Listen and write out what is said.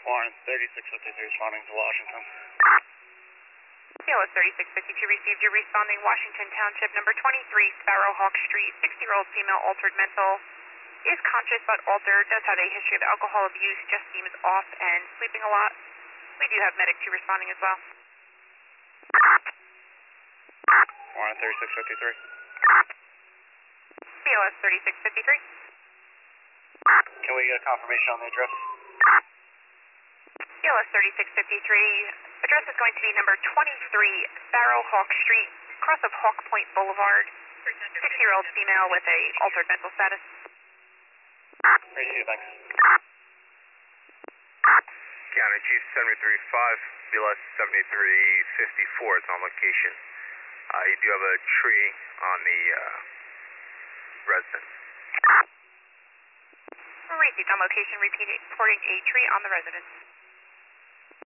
Warren 3653 responding to Washington. CLS 3652 received your responding Washington Township number 23, Sparrowhawk Street, 60-year-old female, altered mental, is conscious but altered, does have a history of alcohol abuse, just seems off and sleeping a lot. We do have medic 2 responding as well. Warren 3653. CLS 3653. Can we get a confirmation on the address? CLS 3653, address is going to be number 23, Sparrowhawk Street, cross of Hawk Point Boulevard, 60-year-old female with a altered mental status. Ready to thanks. County Chief 735, CLS 7354, it's on location. You do have a tree on the residence. Received on location, reporting a tree on the residence.